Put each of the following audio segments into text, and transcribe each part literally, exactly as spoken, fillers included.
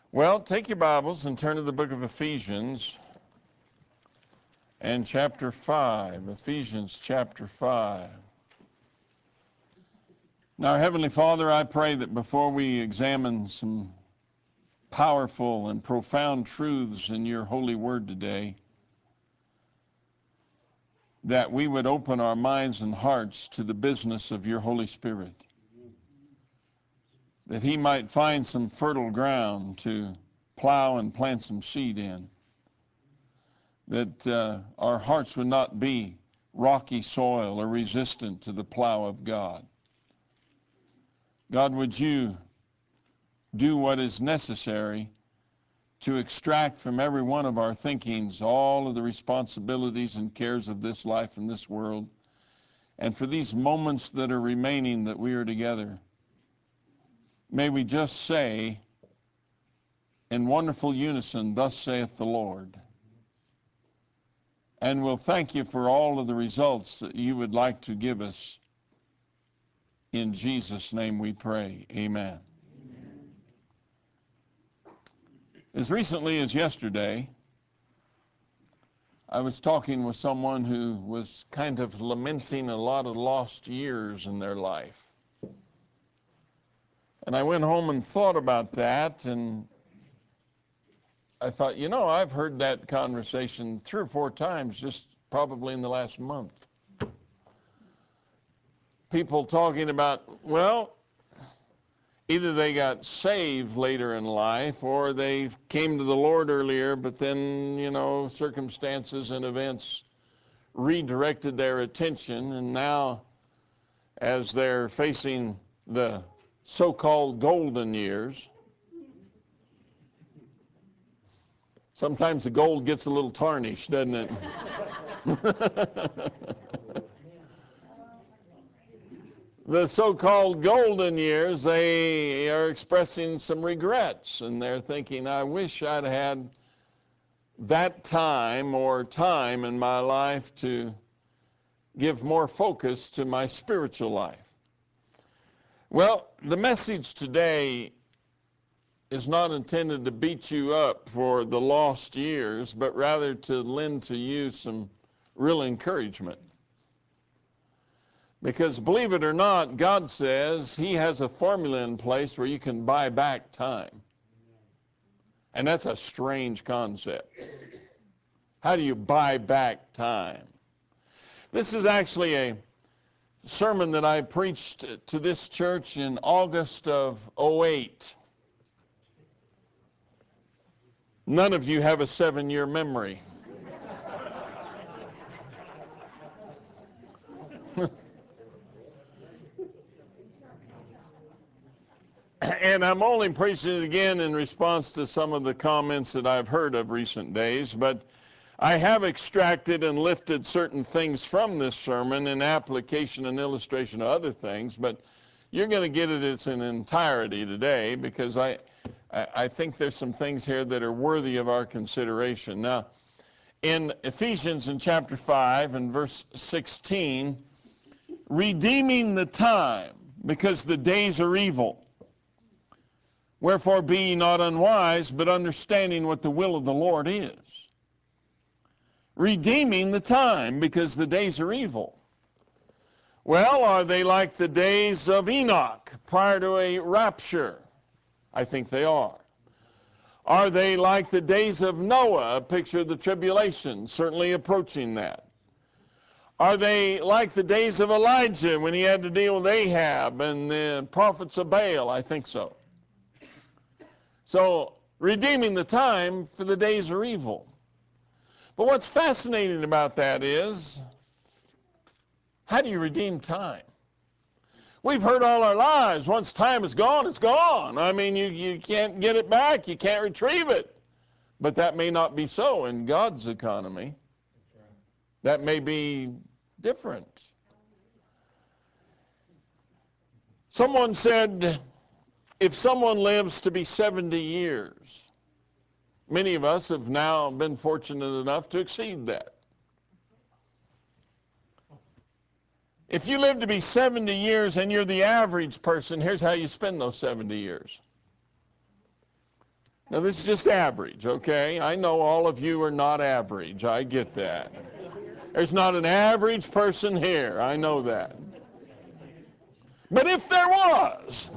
Well, take your Bibles and turn to the book of Ephesians and chapter five. Ephesians chapter five. Now, Heavenly Father, I pray that before we examine some powerful and profound truths in your holy word today, that we would open our minds and hearts to the business of your Holy Spirit, that he might find some fertile ground to plow and plant some seed in, that uh, our hearts would not be rocky soil or resistant to the plow of God. God, would you do what is necessary to extract from every one of our thinkings all of the responsibilities and cares of this life and this world, and for these moments that are remaining that we are together, may we just say in wonderful unison, "Thus saith the Lord." And we'll thank you for all of the results that you would like to give us. In Jesus' name we pray. Amen. Amen. As recently as yesterday, I was talking with someone who was kind of lamenting a lot of lost years in their life. And I went home and thought about that, and I thought, you know, I've heard that conversation three or four times just probably in the last month. People talking about, well, either they got saved later in life or they came to the Lord earlier, but then, you know, circumstances and events redirected their attention, and now as they're facing the so-called golden years, sometimes the gold gets a little tarnished, doesn't it? The so-called golden years, they are expressing some regrets, and they're thinking, I wish I'd had that time or time in my life to give more focus to my spiritual life. Well, the message today is not intended to beat you up for the lost years, but rather to lend to you some real encouragement. Because believe it or not, God says he has a formula in place where you can buy back time. And that's a strange concept. How do you buy back time? This is actually a sermon that I preached to this church in August of oh eight. None of you have a seven-year memory. And I'm only preaching it again in response to some of the comments that I've heard of recent days, but I have extracted and lifted certain things from this sermon in application and illustration of other things, but you're going to get it in its entirety today, because I, I think there's some things here that are worthy of our consideration. Now, in Ephesians in chapter five and verse sixteen, redeeming the time, because the days are evil. Wherefore be ye not unwise, but understanding what the will of the Lord is. Redeeming the time, because the days are evil. Well, are they like the days of Enoch prior to a rapture? I think they are. Are they like the days of Noah, a picture of the tribulation, certainly approaching that? Are they like the days of Elijah when he had to deal with Ahab and the prophets of Baal? I think so. So, redeeming the time, for the days are evil. But what's fascinating about that is, how do you redeem time? We've heard all our lives, once time is gone, it's gone. I mean, you, you can't get it back, you can't retrieve it. But that may not be so in God's economy. That may be different. Someone said, if someone lives to be seventy years, many of us have now been fortunate enough to exceed that. If you live to be seventy years and you're the average person, here's how you spend those seventy years. Now, this is just average, okay? I know all of you are not average. I get that. There's not an average person here. I know that. But if there was,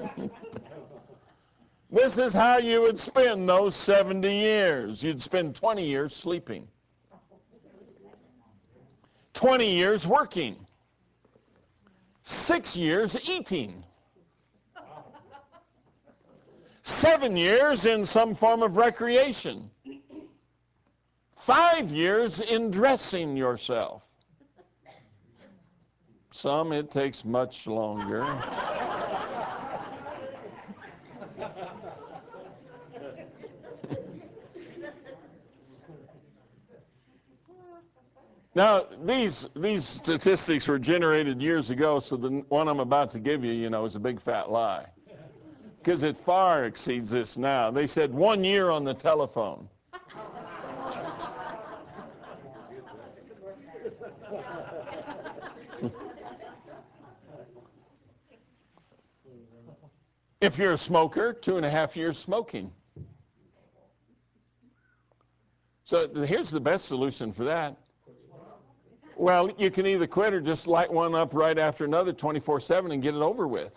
this is how you would spend those seventy years. You'd spend twenty years sleeping, twenty years working, six years eating, seven years in some form of recreation, five years in dressing yourself. Some it takes much longer. Now, these these statistics were generated years ago, so the one I'm about to give you, you know, is a big fat lie. Because it far exceeds this now. They said one year on the telephone. If you're a smoker, two and a half years smoking. So here's the best solution for that. Well, you can either quit or just light one up right after another twenty-four seven and get it over with.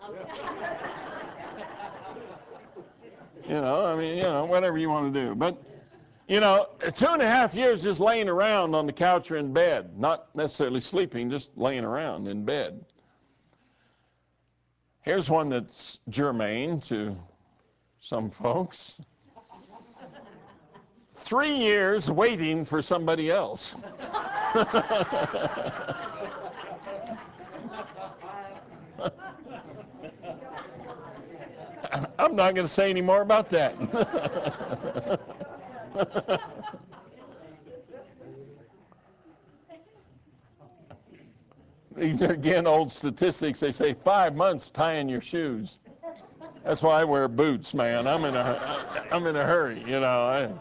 You know, I mean, you know, whatever you want to do. But, you know, two and a half years just laying around on the couch or in bed, not necessarily sleeping, just laying around in bed. Here's one that's germane to some folks. Three years waiting for somebody else. I'm not going to say any more about that. These are, again, old statistics. They say five months tying your shoes. That's why I wear boots, man. I'm in a, I'm in a hurry, you know.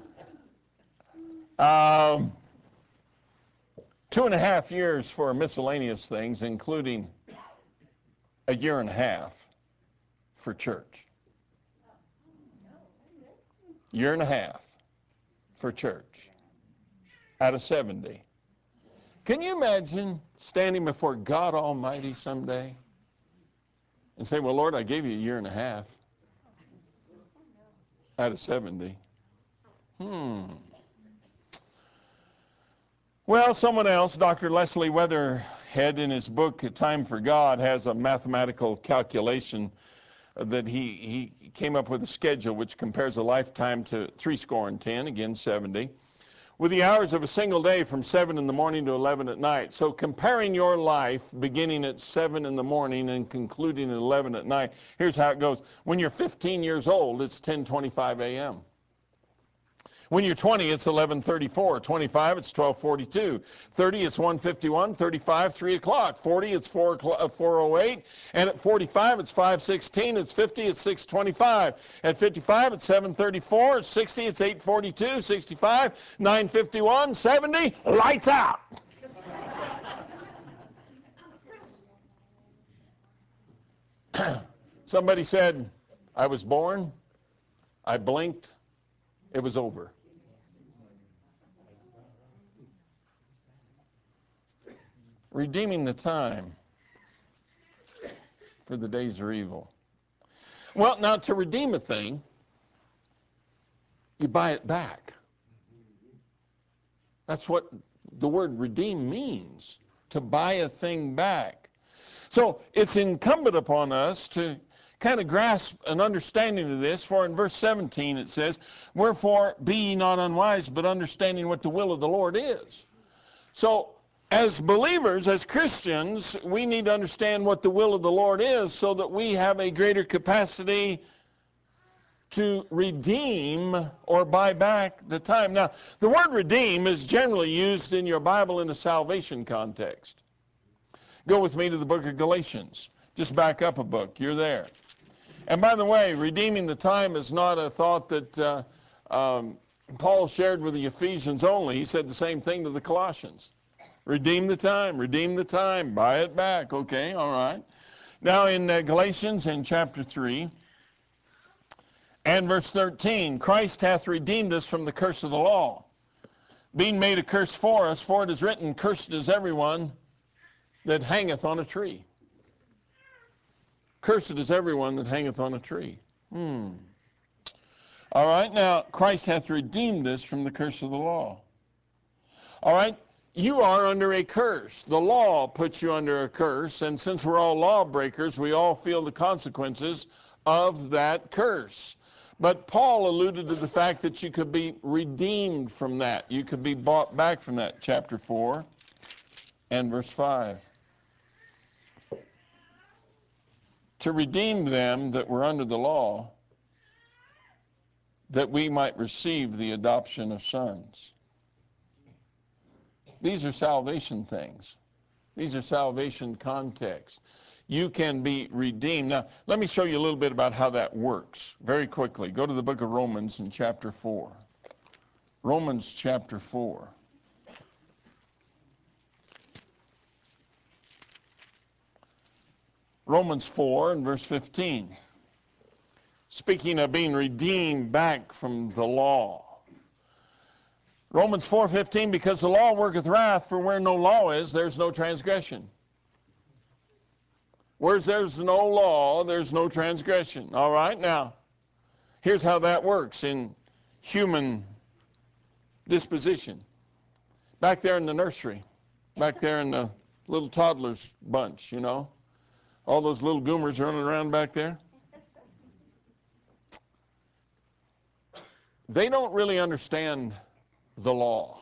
I, um, two and a half years for miscellaneous things, including a year and a half for church. Year and a half for church out of seventy. Can you imagine standing before God Almighty someday and saying, well, Lord, I gave you a year and a half out of seventy. Hmm. Well, someone else, Doctor Leslie Weatherhead, in his book, A Time for God, has a mathematical calculation that he, he came up with a schedule which compares a lifetime to three score and ten, again seventy, with the hours of a single day from seven in the morning to eleven at night. So comparing your life beginning at seven in the morning and concluding at eleven at night, here's how it goes. When you're fifteen years old, it's ten twenty-five a m When you're twenty, it's eleven thirty-four. twenty-five, it's twelve forty-two. thirty, it's one fifty-one. thirty-five, three o'clock. forty, it's four oh eight. And at forty-five, it's five sixteen. It's fifty, it's six twenty-five. At fifty-five, it's seven thirty-four. At sixty, it's eight forty-two. sixty-five, nine fifty-one. seventy, lights out. Somebody said, I was born, I blinked, it was over. Redeeming the time, for the days are evil. Well, now to redeem a thing, you buy it back. That's what the word redeem means, to buy a thing back. So it's incumbent upon us to kind of grasp an understanding of this, for in verse seventeen it says, wherefore be ye not unwise, but understanding what the will of the Lord is. So as believers, as Christians, we need to understand what the will of the Lord is so that we have a greater capacity to redeem or buy back the time. Now, the word redeem is generally used in your Bible in a salvation context. Go with me to the book of Galatians. Just back up a book. You're there. And by the way, redeeming the time is not a thought that uh, um, Paul shared with the Ephesians only. He said the same thing to the Colossians. Redeem the time, redeem the time, buy it back. Okay, all right. Now in uh, Galatians in chapter three And verse thirteen, Christ hath redeemed us from the curse of the law, being made a curse for us, for it is written, cursed is everyone that hangeth on a tree. Cursed is everyone that hangeth on a tree. Hmm. All right, now, Christ hath redeemed us from the curse of the law. All right, you are under a curse. The law puts you under a curse, and since we're all lawbreakers, we all feel the consequences of that curse. But Paul alluded to the fact that you could be redeemed from that. You could be bought back from that, chapter four and verse five. To redeem them that were under the law, that we might receive the adoption of sons. These are salvation things. These are salvation contexts. You can be redeemed. Now, let me show you a little bit about how that works very quickly. Go to the book of Romans in chapter four. Romans chapter four. Romans four and verse fifteen. Speaking of being redeemed back from the law. Romans four fifteen, because the law worketh wrath, for where no law is, there's no transgression. Where there's no law, there's no transgression. All right, now, here's how that works in human disposition. Back there in the nursery, back there in the little toddlers bunch, you know, all those little goomers running around back there. They don't really understand the law.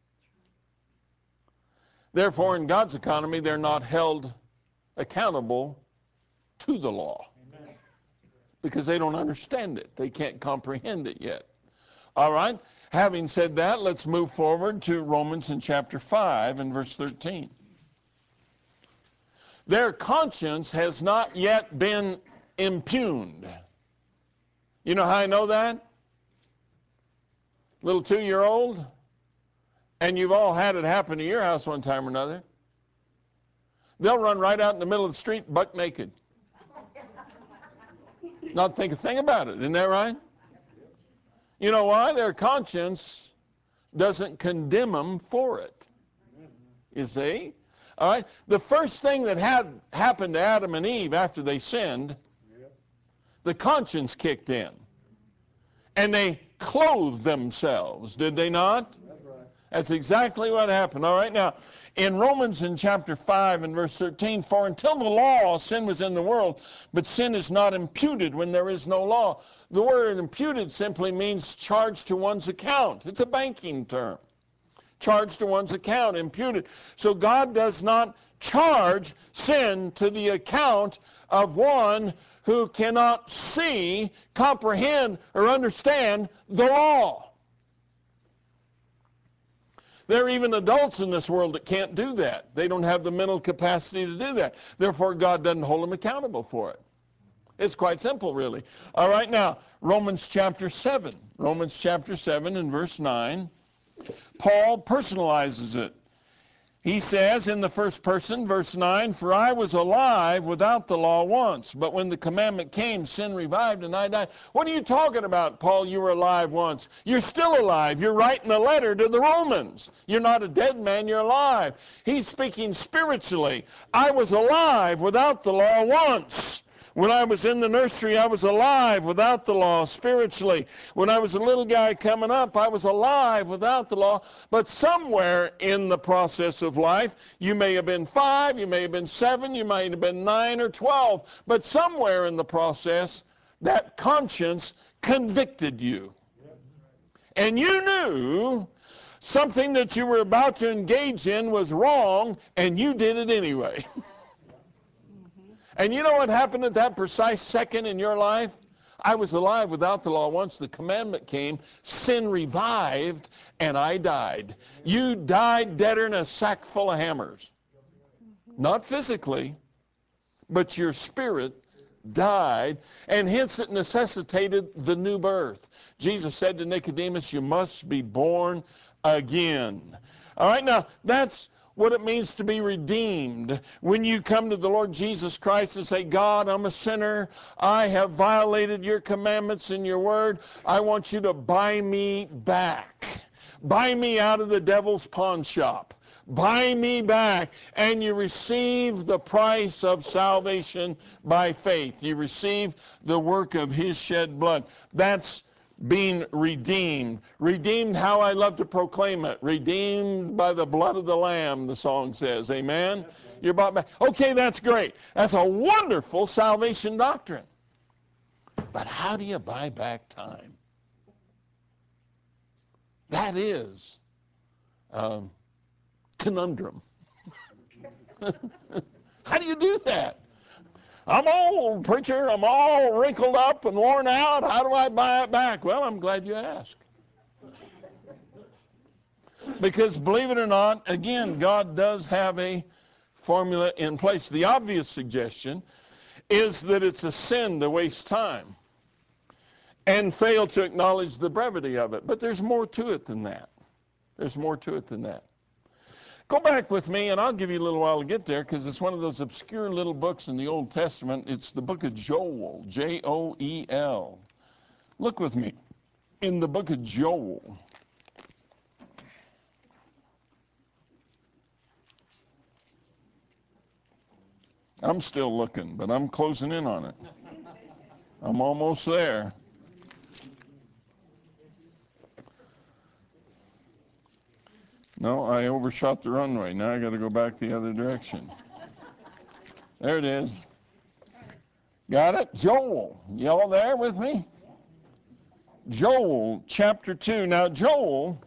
Therefore, in God's economy, they're not held accountable to the law. Amen. Because they don't understand it. They can't comprehend it yet. All right? Having said that, let's move forward to Romans in chapter five and verse thirteen. Their conscience has not yet been impugned. You know how I know that? Little two-year-old, and you've all had it happen to your house one time or another. They'll run right out in the middle of the street buck naked. Not think a thing about it, isn't that right? You know why? Their conscience doesn't condemn them for it. You see? All right? The first thing that had happened to Adam and Eve after they sinned, the conscience kicked in. And they clothed themselves, did they not? That's right. That's exactly what happened. All right, now, in Romans in chapter five and verse thirteen, for until the law, sin was in the world, but sin is not imputed when there is no law. The word imputed simply means charged to one's account. It's a banking term. Charged to one's account, imputed. So God does not charge sin to the account of one who cannot see, comprehend, or understand the law. There are even adults in this world that can't do that. They don't have the mental capacity to do that. Therefore, God doesn't hold them accountable for it. It's quite simple, really. All right, now, Romans chapter seven. Romans chapter seven and verse nine. Paul personalizes it. He says in the first person, verse nine, for I was alive without the law once, but when the commandment came, sin revived and I died. What are you talking about, Paul? You were alive once. You're still alive. You're writing a letter to the Romans. You're not a dead man, you're alive. He's speaking spiritually. I was alive without the law once. When I was in the nursery, I was alive without the law spiritually. When I was a little guy coming up, I was alive without the law. But somewhere in the process of life, you may have been five, you may have been seven, you might have been nine or twelve. But somewhere in the process, that conscience convicted you. And you knew something that you were about to engage in was wrong, and you did it anyway. And you know what happened at that precise second in your life? I was alive without the law once. The commandment came. Sin revived, and I died. You died deader than a sack full of hammers. Not physically, but your spirit died, and hence it necessitated the new birth. Jesus said to Nicodemus, you must be born again. All right, now, that's what it means to be redeemed. When you come to the Lord Jesus Christ and say, God, I'm a sinner. I have violated your commandments and your word. I want you to buy me back. Buy me out of the devil's pawn shop. Buy me back. And you receive the price of salvation by faith. You receive the work of his shed blood. That's being redeemed. Redeemed, how I love to proclaim it. Redeemed by the blood of the Lamb, the song says. Amen? You're bought back. Okay, that's great. That's a wonderful salvation doctrine. But how do you buy back time? That is a conundrum. How do you do that? I'm old, preacher. I'm all wrinkled up and worn out. How do I buy it back? Well, I'm glad you asked. Because believe it or not, again, God does have a formula in place. The obvious suggestion is that it's a sin to waste time and fail to acknowledge the brevity of it. But there's more to it than that. There's more to it than that. Go back with me, and I'll give you a little while to get there, because it's one of those obscure little books in the Old Testament. It's the book of Joel, J O E L. Look with me in the book of Joel. I'm still looking, but I'm closing in on it. I'm almost there. No, I overshot the runway. Now I got to go back the other direction. There it is. Got it? Joel. Y'all there with me? Joel chapter two. Now Joel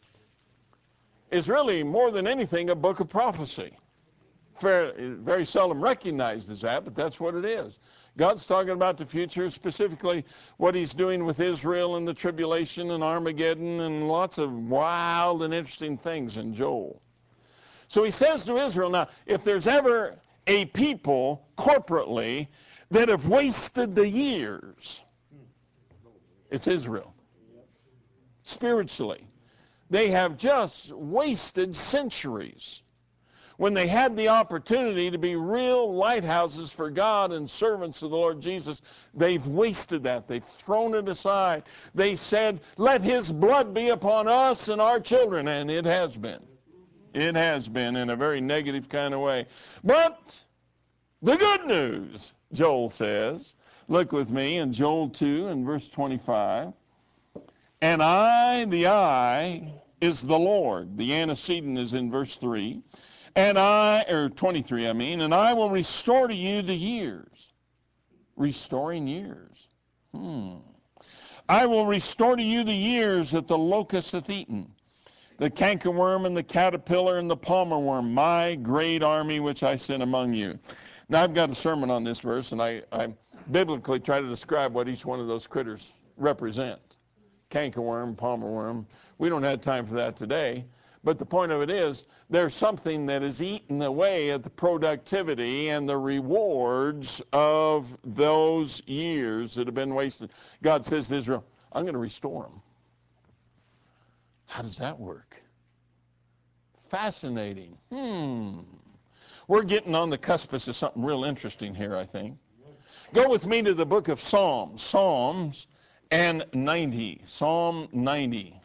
is really more than anything a book of prophecy. Very, very seldom recognized as that, but that's what it is. God's talking about the future, specifically what he's doing with Israel and the tribulation and Armageddon and lots of wild and interesting things in Joel. So he says to Israel, now, if there's ever a people corporately that have wasted the years, it's Israel. Spiritually. They have just wasted centuries. When they had the opportunity to be real lighthouses for God and servants of the Lord Jesus, they've wasted that. They've thrown it aside. They said, let his blood be upon us and our children. And it has been. It has been in a very negative kind of way. But the good news, Joel says, look with me in Joel two and verse twenty-five. And I, the I, is the Lord. The antecedent is in verse three. And I, or twenty-three, I mean, and I will restore to you the years. Restoring years. Hmm. I will restore to you the years that the locust hath eaten, the cankerworm and the caterpillar and the palmer worm, my great army which I sent among you. Now, I've got a sermon on this verse, and I, I biblically try to describe what each one of those critters represent. Cankerworm, palmer worm. We don't have time for that today. But the point of it is, there's something that is eaten away at the productivity and the rewards of those years that have been wasted. God says to Israel, I'm going to restore them. How does that work? Fascinating. Hmm. We're getting on the cuspice of something real interesting here, I think. Go with me to the book of Psalms. Psalms and ninety. Psalm ninety.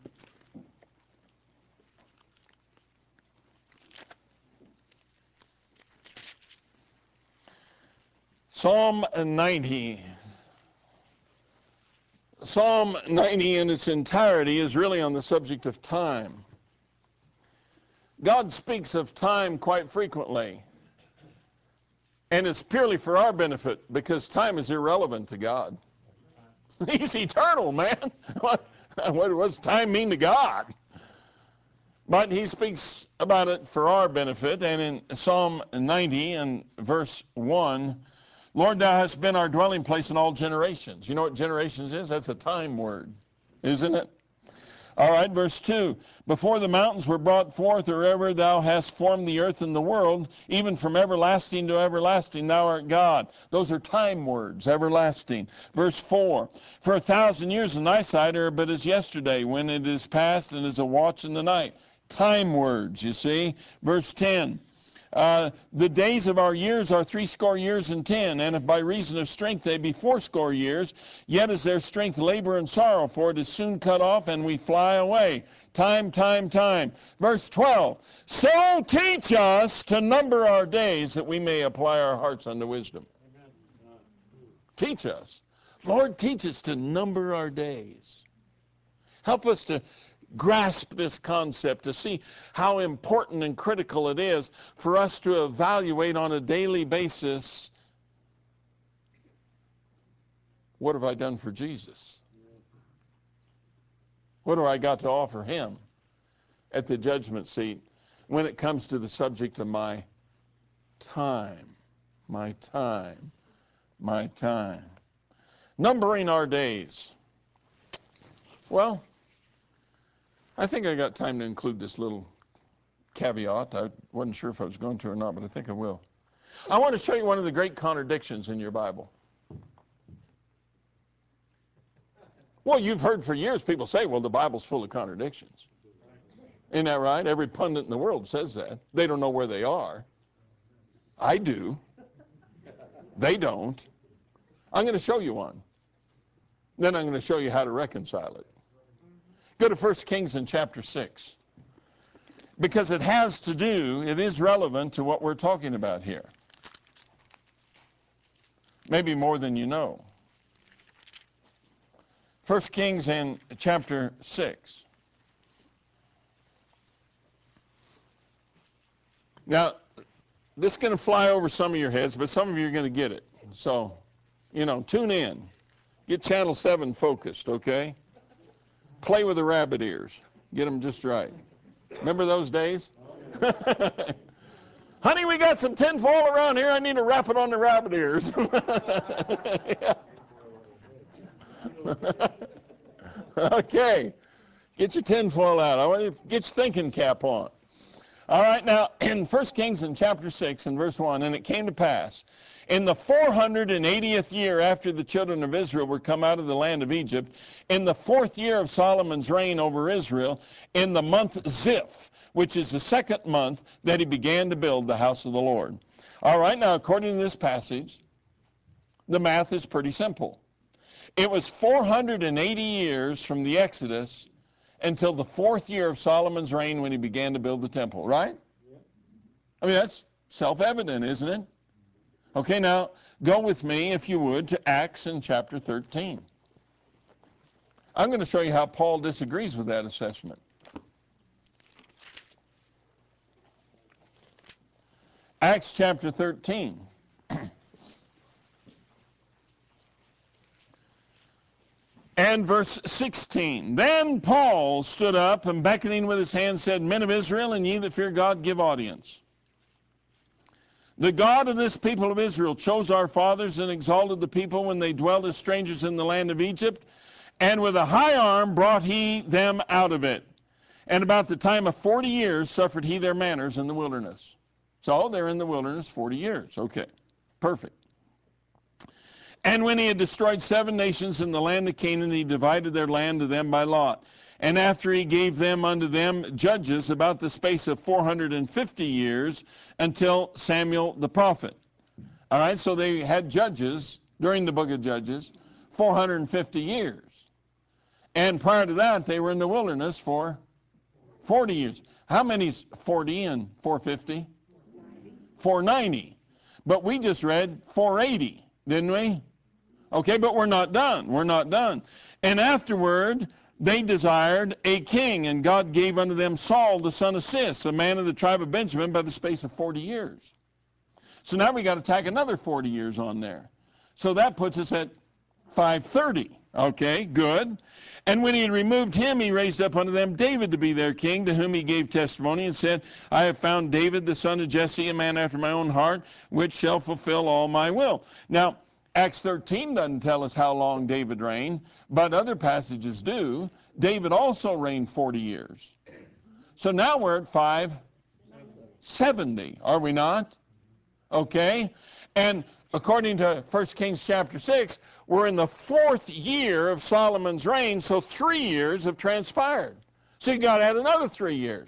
Psalm ninety. Psalm ninety in its entirety is really on the subject of time. God speaks of time quite frequently. And it's purely for our benefit, because time is irrelevant to God. He's eternal, man. What, what does time mean to God? But he speaks about it for our benefit. And in Psalm ninety and verse one, Lord, thou hast been our dwelling place in all generations. You know what generations is? That's a time word, isn't it? All right, verse two. Before the mountains were brought forth, or ever thou hast formed the earth and the world, even from everlasting to everlasting, thou art God. Those are time words, everlasting. Verse four. For a thousand years in thy sight are but as yesterday, when it is past and as a watch in the night. time words, you see. Verse ten. Uh, the days of our years are threescore years and ten, and if by reason of strength they be fourscore years, yet is their strength labor and sorrow, for it is soon cut off, and we fly away. Time, time, time. Verse twelve, so teach us to number our days, that we may apply our hearts unto wisdom. Amen. Teach us. Lord, teach us to number our days. Help us to grasp this concept, to see how important and critical it is for us to evaluate on a daily basis, what have I done for Jesus? What have I got to offer him at the judgment seat when it comes to the subject of my time, my time, my time. Numbering our days. Well, I think I got time to include this little caveat. I wasn't sure if I was going to or not, but I think I will. I want to show you one of the great contradictions in your Bible. Well, you've heard for years people say, well, the Bible's full of contradictions. Isn't that right? Every pundit in the world says that. They don't know where they are. I do. They don't. I'm going to show you one. Then I'm going to show you how to reconcile it. Go to First Kings in chapter six. Because it has to do, it is relevant to what we're talking about here. Maybe more than you know. First Kings in chapter six. Now, this is going to fly over some of your heads, but some of you are going to get it. So, you know, tune in. Get channel seven focused, okay? Play with the rabbit ears. Get them just right. Remember those days? Honey, we got some tinfoil around here. I need to wrap it on the rabbit ears. Okay. Get your tinfoil out. I want you to get your thinking cap on. All right, now, in First Kings in chapter six and verse one, and it came to pass, in the four hundred eightieth year after the children of Israel were come out of the land of Egypt, in the fourth year of Solomon's reign over Israel, in the month Ziph, which is the second month, that he began to build the house of the Lord. All right, now, according to this passage, the math is pretty simple. It was four hundred eighty years from the Exodus until the fourth year of Solomon's reign when he began to build the temple, right? I mean, that's self-evident, isn't it? Okay, now, go with me, if you would, to Acts in chapter thirteen. I'm going to show you how Paul disagrees with that assessment. Acts chapter thirteen. And verse sixteen, then Paul stood up and beckoning with his hand said, men of Israel, and ye that fear God, give audience. The God of this people of Israel chose our fathers and exalted the people when they dwelt as strangers in the land of Egypt, and with a high arm brought he them out of it. And about the time of forty years suffered he their manners in the wilderness. So they're in the wilderness forty years. Okay, perfect. And when he had destroyed seven nations in the land of Canaan, he divided their land to them by lot. And after he gave them unto them judges about the space of four hundred fifty years until Samuel the prophet. All right, so they had judges during the book of Judges four hundred fifty years. And prior to that, they were in the wilderness for forty years. How many's forty and four fifty? four ninety. But we just read four eighty, didn't we? Okay, but we're not done. We're not done. And afterward, they desired a king, and God gave unto them Saul the son of Cis, a man of the tribe of Benjamin, by the space of forty years. So now we got to tack another forty years on there. So that puts us at five thirty. Okay, good. And when he had removed him, he raised up unto them David to be their king, to whom he gave testimony and said, I have found David the son of Jesse, a man after my own heart, which shall fulfill all my will. Now, Acts thirteen doesn't tell us how long David reigned, but other passages do. David also reigned forty years. So now we're at five seventy, are we not? Okay, and according to First Kings chapter six, we're in the fourth year of Solomon's reign, so three years have transpired. So you got to add another three years.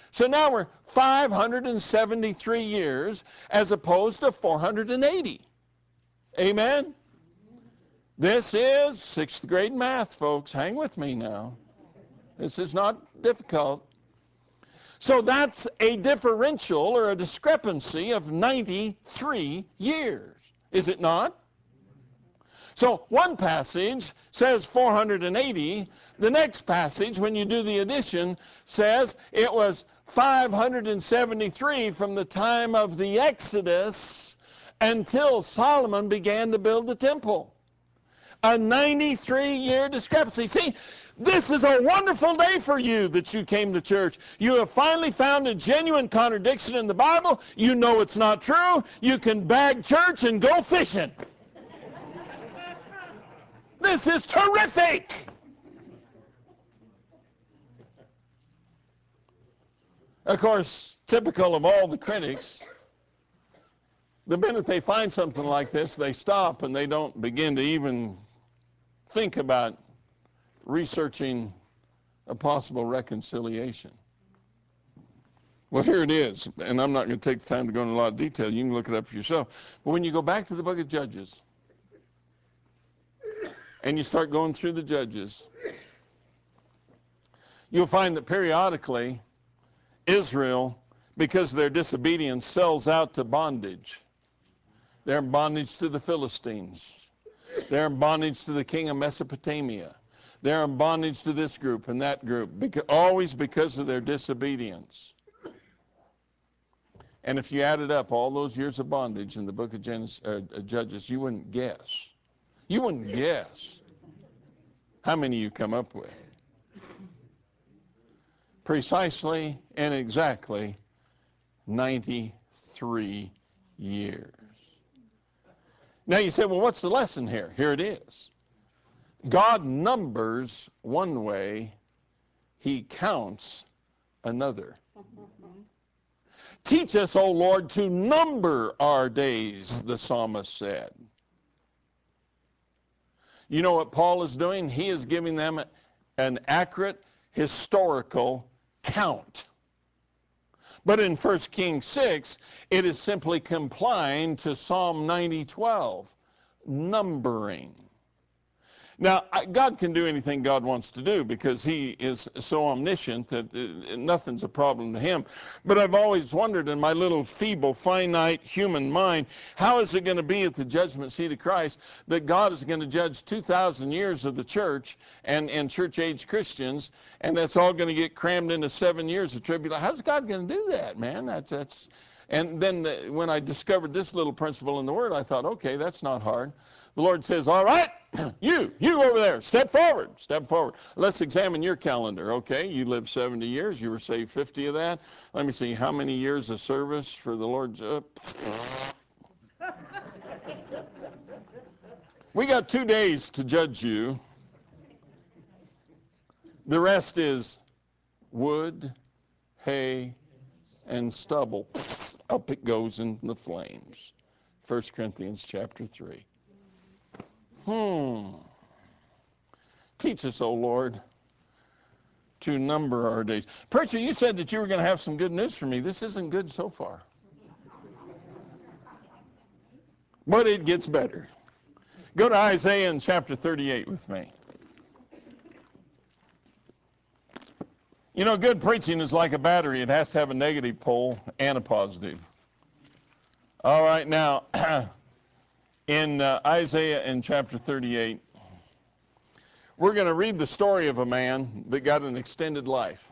So now we're five hundred seventy-three years as opposed to four hundred eighty. Amen? This is sixth grade math, folks. Hang with me now. This is not difficult. So that's a differential or a discrepancy of ninety-three years. Is it not? So one passage says four hundred eighty. The next passage, when you do the addition, says it was five hundred seventy-three from the time of the Exodus until Solomon began to build the temple. A ninety-three year discrepancy. See, this is a wonderful day for you that you came to church. You have finally found a genuine contradiction in the Bible. You know it's not true. You can bag church and go fishing. This is terrific. Of course, typical of all the critics, the minute they find something like this, they stop and they don't begin to even think about researching a possible reconciliation. Well, here it is, and I'm not going to take the time to go into a lot of detail. You can look it up for yourself. But when you go back to the book of Judges, and you start going through the Judges, you'll find that periodically Israel, because of their disobedience, sells out to bondage. They're in bondage to the Philistines. They're in bondage to the king of Mesopotamia. They're in bondage to this group and that group, because, always because of their disobedience. And if you added up all those years of bondage in the book of Genesis, uh, Judges, you wouldn't guess. You wouldn't guess how many you come up with. Precisely and exactly ninety-three years. Now you say, well, what's the lesson here? Here it is. God numbers one way, he counts another. Teach us, O Lord, to number our days, the psalmist said. You know what Paul is doing? He is giving them an accurate historical count. But in First Kings six, it is simply complying to Psalm ninety twelve, numbering. Now, God can do anything God wants to do because he is so omniscient that nothing's a problem to him. But I've always wondered in my little feeble, finite human mind, how is it going to be at the judgment seat of Christ that God is going to judge two thousand years of the church and, and church-age Christians, and that's all going to get crammed into seven years of tribulation? How's God going to do that, man? That's, that's, and then the, when I discovered this little principle in the Word, I thought, okay, that's not hard. The Lord says, all right, you, you over there, step forward, step forward. Let's examine your calendar, okay? You lived seventy years, you were saved fifty of that. Let me see, how many years of service for the Lord's up? We got two days to judge you. The rest is wood, hay, and stubble. Up it goes in the flames. First Corinthians chapter three. Hmm. Teach us, O Lord, to number our days. Preacher, you said that you were going to have some good news for me. This isn't good so far. But it gets better. Go to Isaiah in chapter thirty-eight with me. You know, good preaching is like a battery. It has to have a negative pole and a positive. All right, now, in uh, Isaiah in chapter thirty-eight, we're going to read the story of a man that got an extended life.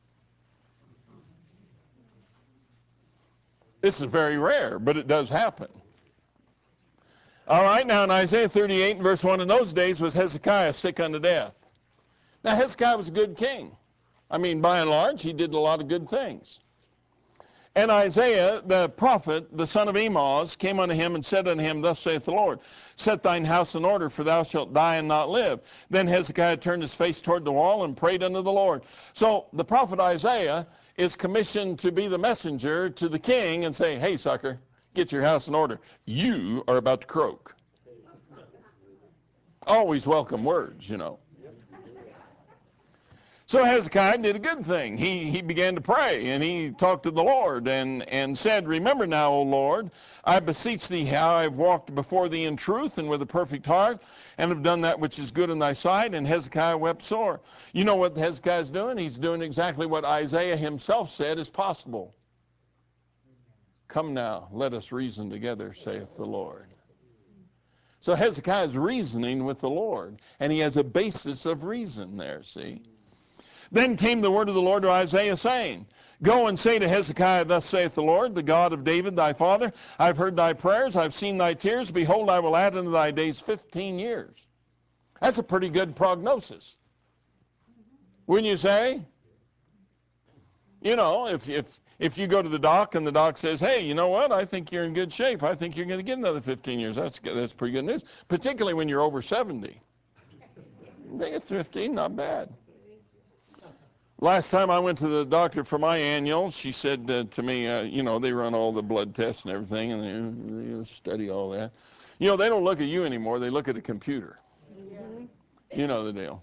This is very rare, but it does happen. All right, now in Isaiah thirty-eight and verse one, in those days was Hezekiah sick unto death. Now Hezekiah was a good king. I mean, by and large, he did a lot of good things. And Isaiah, the prophet, the son of Amoz, came unto him and said unto him, thus saith the Lord, set thine house in order, for thou shalt die and not live. Then Hezekiah turned his face toward the wall and prayed unto the Lord. So the prophet Isaiah is commissioned to be the messenger to the king and say, hey, sucker, get your house in order. You are about to croak. Always welcome words, you know. So Hezekiah did a good thing. He, he began to pray, and he talked to the Lord and, and said, remember now, O Lord, I beseech thee how I have walked before thee in truth and with a perfect heart, and have done that which is good in thy sight. And Hezekiah wept sore. You know what Hezekiah is doing? He's doing exactly what Isaiah himself said is possible. Come now, let us reason together, saith the Lord. So Hezekiah is reasoning with the Lord, and he has a basis of reason there, see? Then came the word of the Lord to Isaiah, saying, go and say to Hezekiah, thus saith the Lord, the God of David thy father, I've heard thy prayers, I've seen thy tears, behold, I will add unto thy days fifteen years. That's a pretty good prognosis. Wouldn't you say? You know, if, if, if you go to the doc and the doc says, hey, you know what, I think you're in good shape, I think you're going to get another fifteen years, that's, that's pretty good news, particularly when you're over seventy. I think it's fifteen, not bad. Last time I went to the doctor for my annual, she said uh, to me, uh, you know, they run all the blood tests and everything, and they, they study all that. You know, they don't look at you anymore. They look at a computer. Mm-hmm. You know the deal.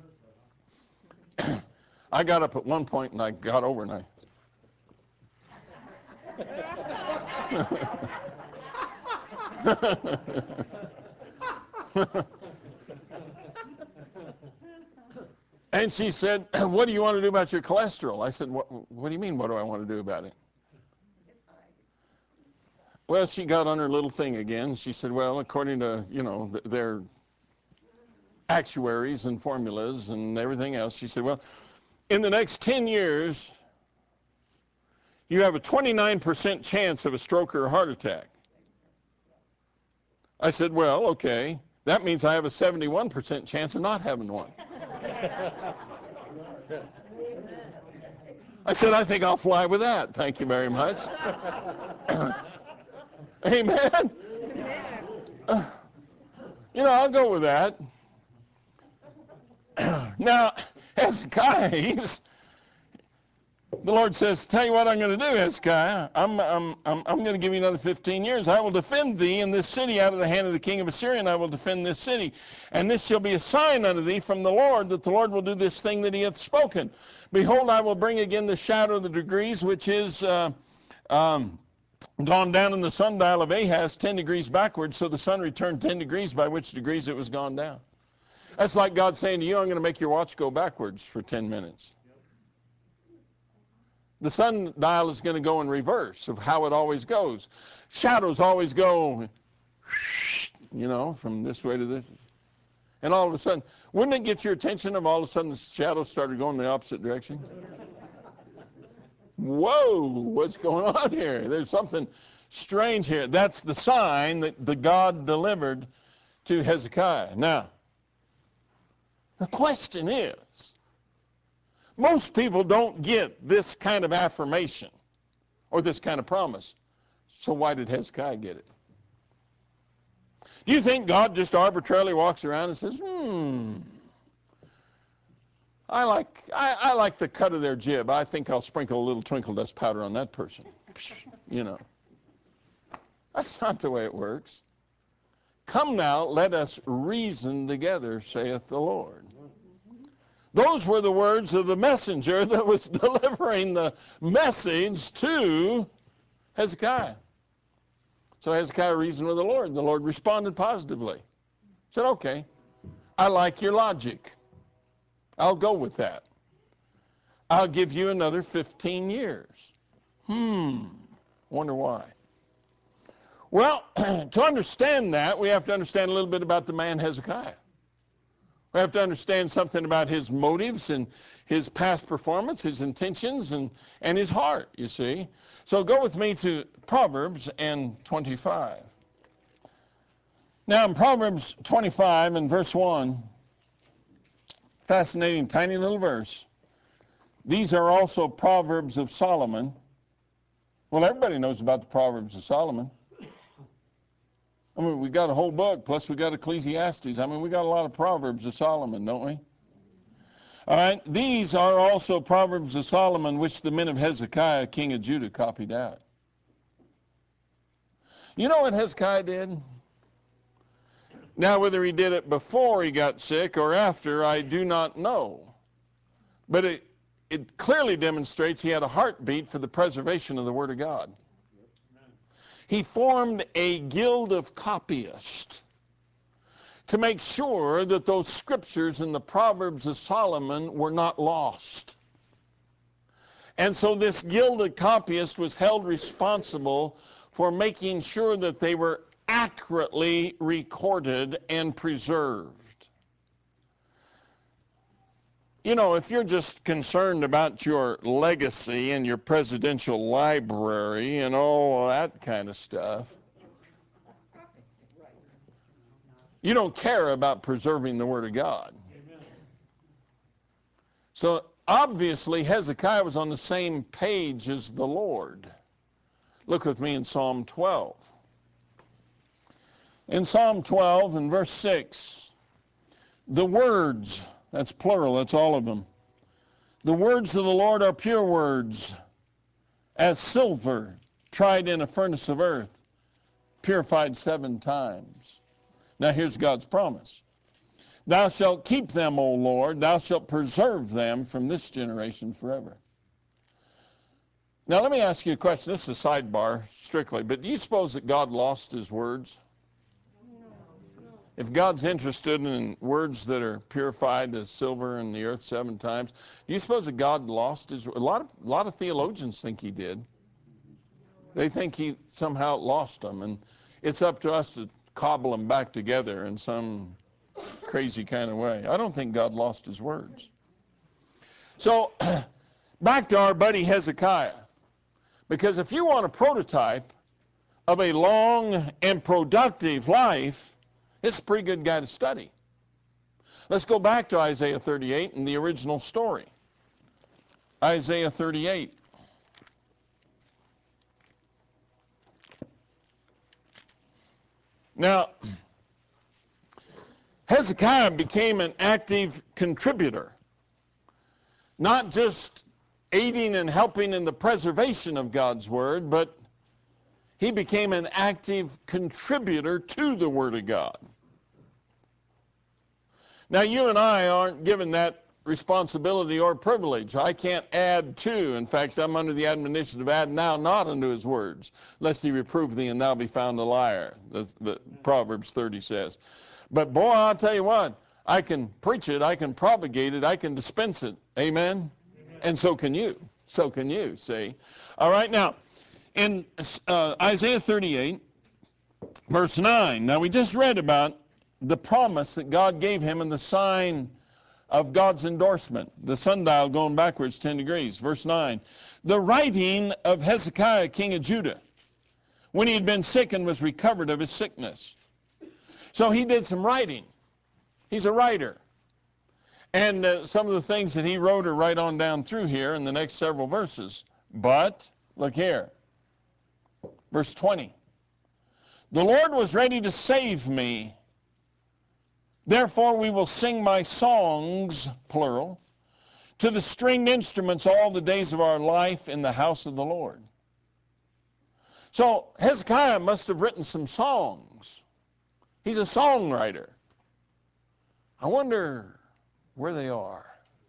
I got up at one point, and I got over, and I... And she said, what do you want to do about your cholesterol? I said, what, what do you mean, what do I want to do about it? Well, she got on her little thing again. She said, well, according to, you know, th their actuaries and formulas and everything else, she said, well, in the next ten years, you have a twenty-nine percent chance of a stroke or a heart attack. I said, well, okay, that means I have a seventy-one percent chance of not having one. I said, I think I'll fly with that. Thank you very much. Amen. Uh, you know, I'll go with that. Now, Hezekiah, he's, the Lord says, tell you what I'm going to do, Hezekiah. I'm, I'm, I'm, I'm going to give you another fifteen years. I will defend thee in this city out of the hand of the king of Assyria, and I will defend this city. And this shall be a sign unto thee from the Lord, that the Lord will do this thing that he hath spoken. Behold, I will bring again the shadow of the degrees, which is uh, um, gone down in the sundial of Ahaz ten degrees backwards, so the sun returned ten degrees, by which degrees it was gone down. That's like God saying to you, I'm going to make your watch go backwards for ten minutes. The sundial is going to go in reverse of how it always goes. Shadows always go, you know, from this way to this. And all of a sudden, wouldn't it get your attention if all of a sudden the shadows started going in the opposite direction? Whoa, what's going on here? There's something strange here. That's the sign that the God delivered to Hezekiah. Now, the question is, most people don't get this kind of affirmation or this kind of promise. So why did Hezekiah get it? Do you think God just arbitrarily walks around and says, hmm, I like, I, I like the cut of their jib. I think I'll sprinkle a little twinkle dust powder on that person. You know. That's not the way it works. Come now, let us reason together, saith the Lord. Those were the words of the messenger that was delivering the message to Hezekiah. So Hezekiah reasoned with the Lord. The Lord responded positively. He said, okay, I like your logic. I'll go with that. I'll give you another fifteen years. Hmm, wonder why. Well, to understand that, we have to understand a little bit about the man Hezekiah. We have to understand something about his motives and his past performance, his intentions, and, and his heart, you see. So go with me to Proverbs and twenty-five. Now in Proverbs twenty-five and verse one, fascinating tiny little verse. These are also Proverbs of Solomon. Well, everybody knows about the Proverbs of Solomon. I mean, we got a whole book, plus we got Ecclesiastes. I mean, we got a lot of Proverbs of Solomon, don't we? All right, these are also Proverbs of Solomon, which the men of Hezekiah, king of Judah, copied out. You know what Hezekiah did? Now, whether he did it before he got sick or after, I do not know. But it, it clearly demonstrates he had a heartbeat for the preservation of the Word of God. He formed a guild of copyists to make sure that those scriptures in the Proverbs of Solomon were not lost. And so this guild of copyists was held responsible for making sure that they were accurately recorded and preserved. You know, if you're just concerned about your legacy and your presidential library and all that kind of stuff, you don't care about preserving the Word of God. So obviously Hezekiah was on the same page as the Lord. Look with me in Psalm twelve. In Psalm twelve and verse six, the words, that's plural, that's all of them. The words of the Lord are pure words, as silver tried in a furnace of earth, purified seven times. Now here's God's promise. Thou shalt keep them, O Lord, thou shalt preserve them from this generation forever. Now let me ask you a question. This is a sidebar, strictly, but do you suppose that God lost his words? If God's interested in words that are purified as silver in the earth seven times, do you suppose that God lost his words? A lot of, a lot of theologians think he did. They think he somehow lost them, and it's up to us to cobble them back together in some crazy kind of way. I don't think God lost his words. So, back to our buddy Hezekiah. Because if you want a prototype of a long and productive life, it's a pretty good guy to study. Let's go back to Isaiah thirty-eight and the original story. Isaiah thirty-eight. Now, Hezekiah became an active contributor, not just aiding and helping in the preservation of God's Word, but he became an active contributor to the Word of God. Now, you and I aren't given that responsibility or privilege. I can't add to. In fact, I'm under the admonition of add now not unto his words, lest he reprove thee and thou be found a liar, the, the Proverbs thirty says. But boy, I'll tell you what, I can preach it, I can propagate it, I can dispense it. Amen? Amen. And so can you. So can you, see? All right, now, in uh, Isaiah thirty-eight, verse nine, now we just read about the promise that God gave him and the sign of God's endorsement, the sundial going backwards ten degrees. Verse nine, the writing of Hezekiah, king of Judah, when he had been sick and was recovered of his sickness. So he did some writing. He's a writer. And uh, some of the things that he wrote are right on down through here in the next several verses. But, look here, verse twenty. The Lord was ready to save me. Therefore we will sing my songs, plural, to the stringed instruments all the days of our life in the house of the Lord. So Hezekiah must have written some songs. He's a songwriter. I wonder where they are.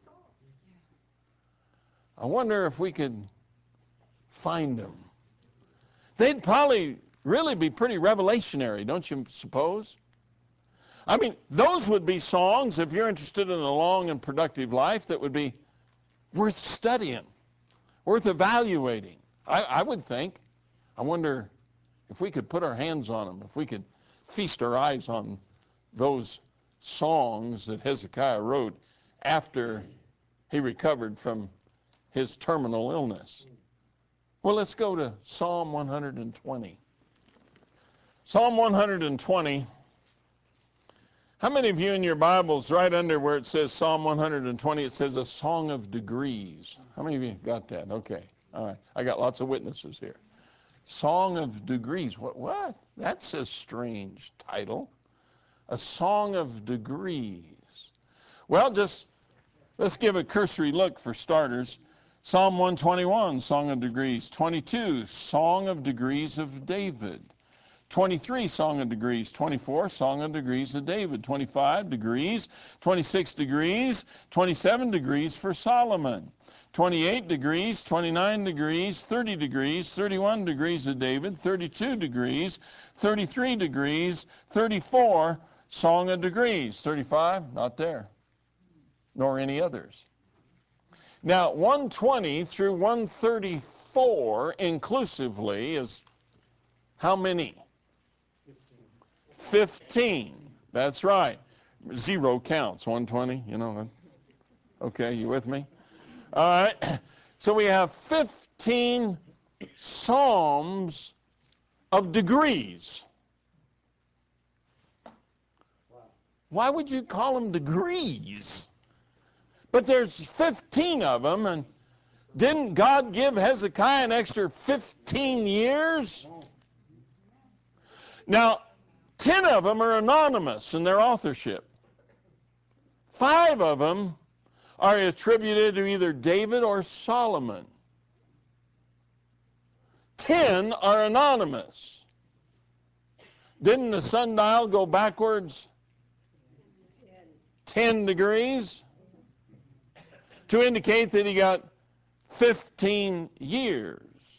I wonder if we could find them. They'd probably really be pretty revelationary, don't you suppose? I mean, those would be songs, if you're interested in a long and productive life, that would be worth studying, worth evaluating. I, I would think. I wonder if we could put our hands on them, if we could feast our eyes on those songs that Hezekiah wrote after he recovered from his terminal illness. Well, let's go to Psalm one hundred twenty. Psalm one hundred twenty. How many of you in your Bibles, right under where it says Psalm one hundred twenty, it says a song of degrees? How many of you got that? Okay. All right. I got lots of witnesses here. Song of degrees. What? What? That's a strange title. A song of degrees. Well, just let's give a cursory look for starters. Psalm one twenty-one, Song of Degrees. twenty-two, Song of Degrees of David. twenty-three, Song of Degrees. twenty-four, Song of Degrees of David. twenty-five, degrees. twenty-six, degrees. twenty-seven, degrees for Solomon. twenty-eight, degrees. twenty-nine, degrees. thirty, degrees. thirty-one, degrees of David. thirty-two, degrees. thirty-three, degrees. thirty-four, Song of Degrees. thirty-five, not there, nor any others. Now, one twenty through one thirty-four inclusively is how many? fifteen. That's right. Zero counts. one twenty, you know. Okay, you with me? All right. So we have fifteen psalms of degrees. Why would you call them degrees? But there's fifteen of them, and didn't God give Hezekiah an extra fifteen years? Now, ten of them are anonymous in their authorship. Five of them are attributed to either David or Solomon. Ten are anonymous. Didn't the sundial go backwards ten degrees? To indicate that he got fifteen years.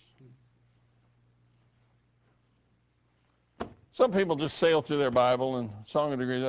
Some people just sail through their Bible and Song of Degrees.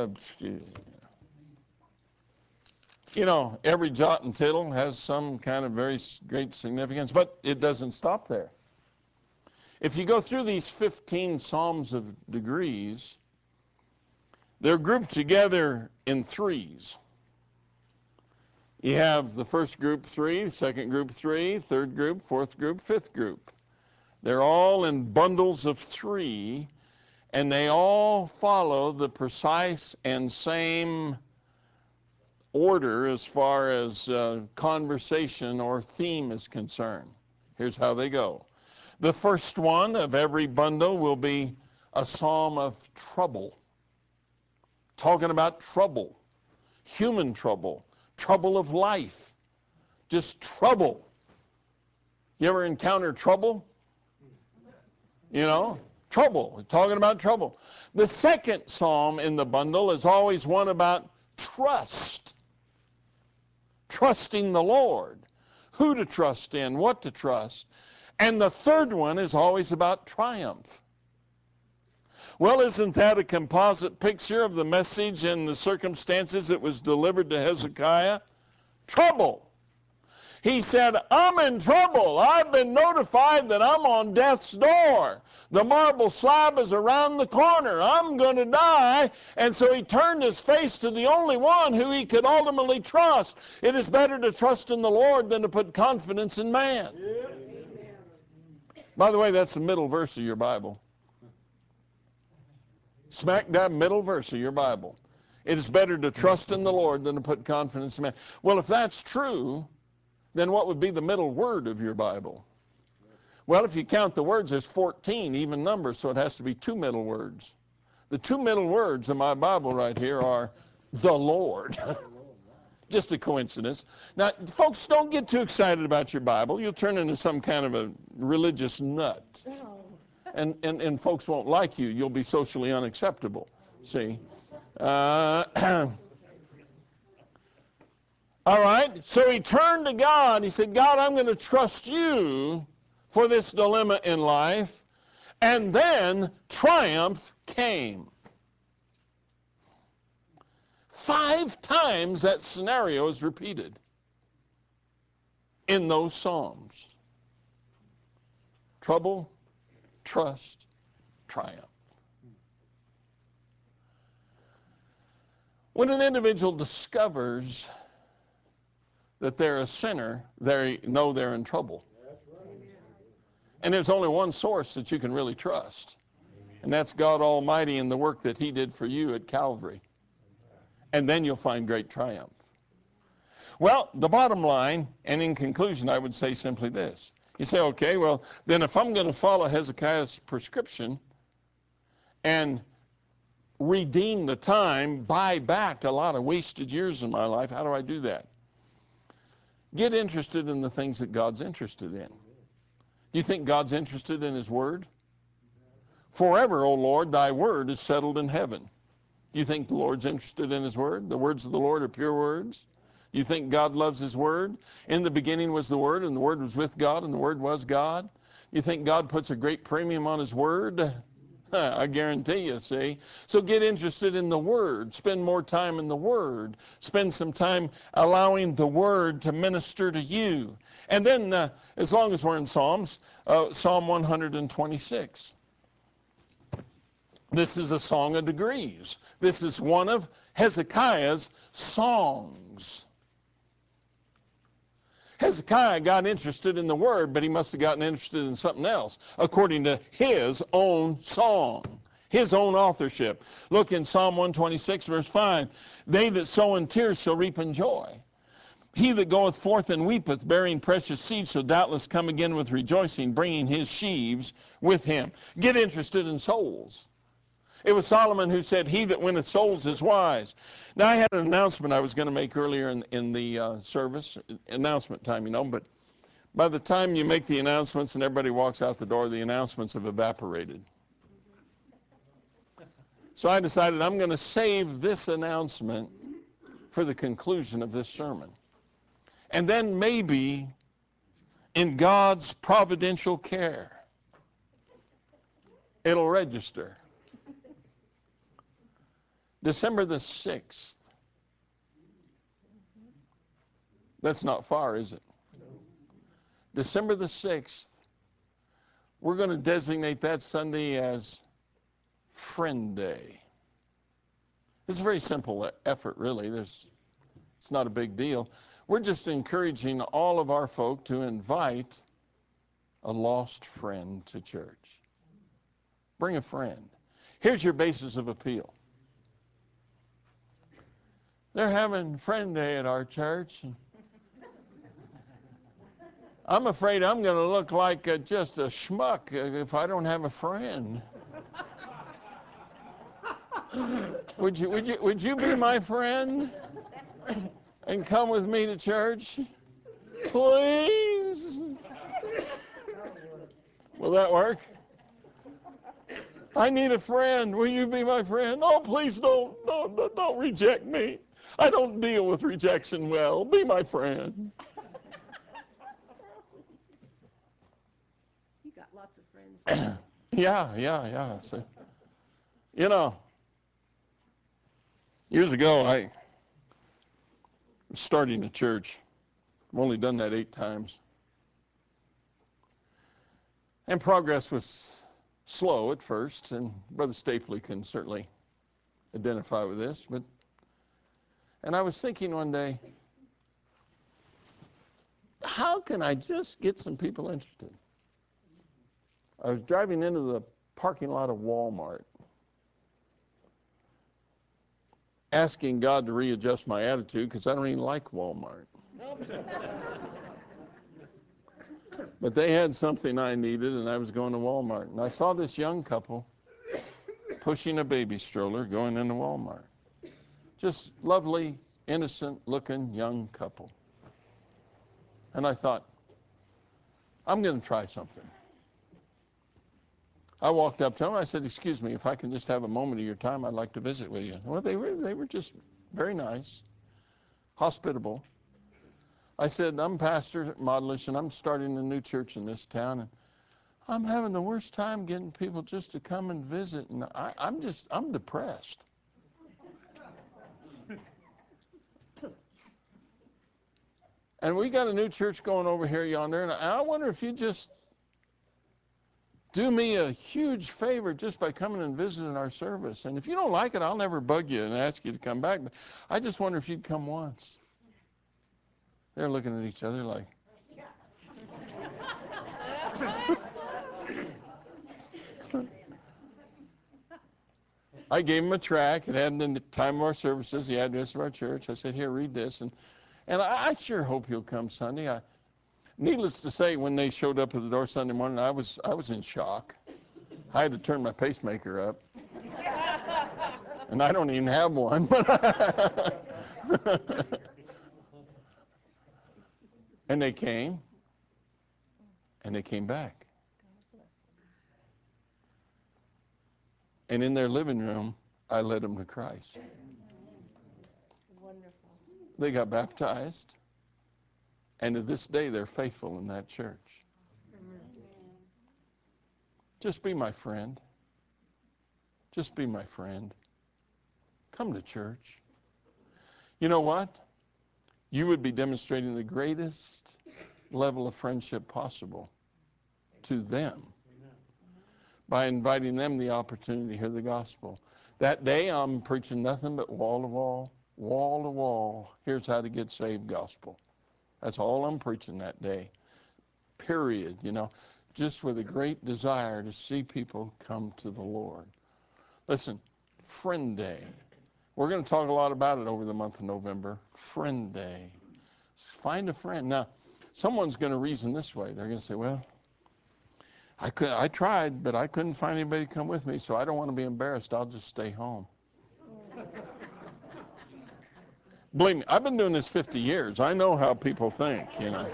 You know, every jot and tittle has some kind of very great significance, but it doesn't stop there. If you go through these fifteen Psalms of Degrees, they're grouped together in threes. You have the first group three, second group three, third group, fourth group, fifth group. They're all in bundles of three, and they all follow the precise and same order as far as uh, conversation or theme is concerned. Here's how they go. The first one of every bundle will be a psalm of trouble, talking about trouble, human trouble, trouble of life, just trouble. You ever encounter trouble? You know, trouble, talking about trouble. The second psalm in the bundle is always one about trust, trusting the Lord, who to trust in, what to trust. And the third one is always about triumph. Well, isn't that a composite picture of the message and the circumstances that was delivered to Hezekiah? Trouble. He said, I'm in trouble. I've been notified that I'm on death's door. The marble slab is around the corner. I'm going to die. And so he turned his face to the only one who he could ultimately trust. It is better to trust in the Lord than to put confidence in man. Yeah. By the way, that's the middle verse of your Bible. Smack dab middle verse of your Bible. It is better to trust in the Lord than to put confidence in man. Well, if that's true, then what would be the middle word of your Bible? Well, if you count the words, there's fourteen even numbers, so it has to be two middle words. The two middle words in my Bible right here are the Lord. Just a coincidence. Now, folks, don't get too excited about your Bible. You'll turn into some kind of a religious nut. And, and, and folks won't like you. You'll be socially unacceptable. See? Uh, all right. So he turned to God. He said, God, I'm going to trust you for this dilemma in life. And then triumph came. Five times that scenario is repeated in those Psalms. Trouble, trust, triumph. When an individual discovers that they're a sinner, they know they're in trouble. And there's only one source that you can really trust, and that's God Almighty and the work that He did for you at Calvary. And then you'll find great triumph. Well, the bottom line, and in conclusion, I would say simply this. You say, okay, well, then if I'm going to follow Hezekiah's prescription and redeem the time, buy back a lot of wasted years in my life, how do I do that? Get interested in the things that God's interested in. Do you think God's interested in His Word? Forever, O Lord, thy word is settled in heaven. Do you think the Lord's interested in his word? The words of the Lord are pure words. Do you think God loves his word? In the beginning was the word, and the word was with God, and the word was God. You think God puts a great premium on his word? I guarantee you, see. So get interested in the word. Spend more time in the word. Spend some time allowing the word to minister to you. And then, uh, as long as we're in Psalms, uh, Psalm one hundred twenty-six. This is a song of degrees. This is one of Hezekiah's songs. Hezekiah got interested in the word, but he must have gotten interested in something else, according to his own song, his own authorship. Look in Psalm one twenty-six, verse five. They that sow in tears shall reap in joy. He that goeth forth and weepeth, bearing precious seed, shall doubtless come again with rejoicing, bringing his sheaves with him. Get interested in souls. It was Solomon who said, he that winneth souls is wise. Now, I had an announcement I was going to make earlier in, in the uh, service, announcement time, you know, but by the time you make the announcements and everybody walks out the door, the announcements have evaporated. So I decided I'm going to save this announcement for the conclusion of this sermon. And then maybe, in God's providential care, it'll register. December the sixth. That's not far, is it? December the sixth, we're going to designate that Sunday as Friend Day. It's a very simple effort, really. There's, it's not a big deal. We're just encouraging all of our folk to invite a lost friend to church. Bring a friend. Here's your basis of appeal. They're having Friend Day at our church. I'm afraid I'm going to look like uh, just a schmuck if I don't have a friend. Would you, would you, would you be my friend and come with me to church? Please? Will that work? I need a friend. Will you be my friend? Oh, please don't, don't, don't reject me. I don't deal with rejection well. Be my friend. You got lots of friends. Yeah, yeah, yeah. So, you know, years ago, I was starting a church. I've only done that eight times. And progress was slow at first, and Brother Stapley can certainly identify with this. But, and I was thinking one day, how can I just get some people interested? I was driving into the parking lot of Walmart, asking God to readjust my attitude because I don't even like Walmart. But they had something I needed, and I was going to Walmart. And I saw this young couple pushing a baby stroller going into Walmart. Just lovely, innocent-looking young couple. And I thought, I'm going to try something. I walked up to them. I said, excuse me, if I can just have a moment of your time, I'd like to visit with you. Well, they were, they were just very nice, hospitable. I said, I'm pastor at Modelish, and I'm starting a new church in this town, and I'm having the worst time getting people just to come and visit, and I, I'm just, I'm depressed. And we got a new church going over here yonder, and I wonder if you just do me a huge favor just by coming and visiting our service. And if you don't like it, I'll never bug you and ask you to come back, but I just wonder if you'd come once. They're looking at each other like, I gave him a tract. It had in the time of our services, the address of our church. I said, here, read this. And, and I, I sure hope you'll come Sunday. I, needless to say, when they showed up at the door Sunday morning, I was, I was in shock. I had to turn my pacemaker up. And I don't even have one. And they came. And they came back. And in their living room, I led them to Christ. Wonderful. They got baptized. And to this day, they're faithful in that church. Just be my friend. Just be my friend. Come to church. You know what? You would be demonstrating the greatest level of friendship possible to them by inviting them the opportunity to hear the gospel. That day, I'm preaching nothing but wall to wall, wall to wall. Here's how to get saved gospel. That's all I'm preaching that day. Period. You know, just with a great desire to see people come to the Lord. Listen, Friend Day. We're going to talk a lot about it over the month of November. Friend Day. Find a friend. Now, someone's going to reason this way. They're going to say, well, I could, I tried, but I couldn't find anybody to come with me, so I don't want to be embarrassed. I'll just stay home. Believe me, I've been doing this fifty years. I know how people think, you know.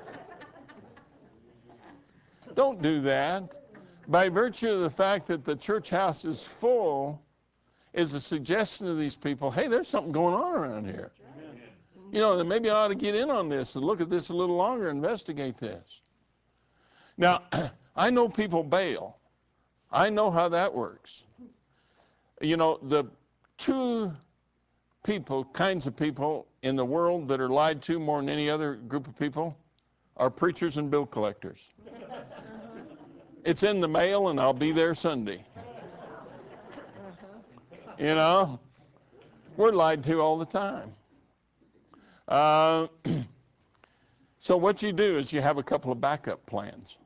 Don't do that. By virtue of the fact that the church house is full, is a suggestion to these people, hey, there's something going on around here. You know, that maybe I ought to get in on this and look at this a little longer, investigate this. Now, I know people bail. I know how that works. You know, the two people, kinds of people in the world that are lied to more than any other group of people are preachers and bill collectors. It's in the mail and I'll be there Sunday. You know, we're lied to all the time. Uh, so what you do is you have a couple of backup plans.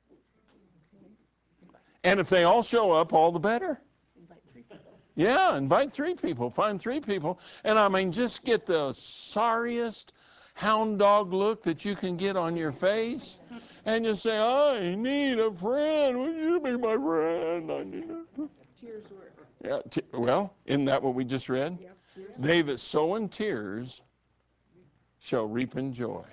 And if they all show up, all the better. Invite three people. Yeah, invite three people. Find three people. And I mean, just get the sorriest hound dog look that you can get on your face. And you say, I need a friend. Would you be my friend? I need a... Tears were. Yeah, t- well, isn't that what we just read? Yep. Tears. They that sow in tears shall reap in joy.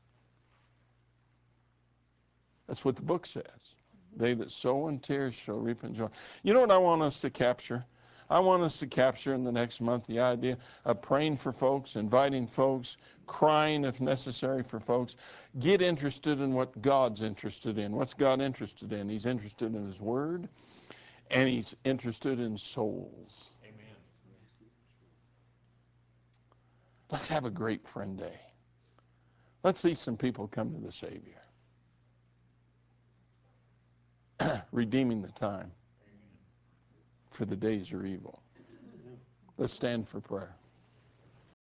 That's what the book says. They that sow in tears shall reap in joy. You know what I want us to capture? I want us to capture in the next month the idea of praying for folks, inviting folks, crying if necessary for folks. Get interested in what God's interested in. What's God interested in? He's interested in His Word, and He's interested in souls. Amen. Let's have a great Friend Day. Let's see some people come to the Savior. Redeeming the time, for the days are evil. Let's stand for prayer.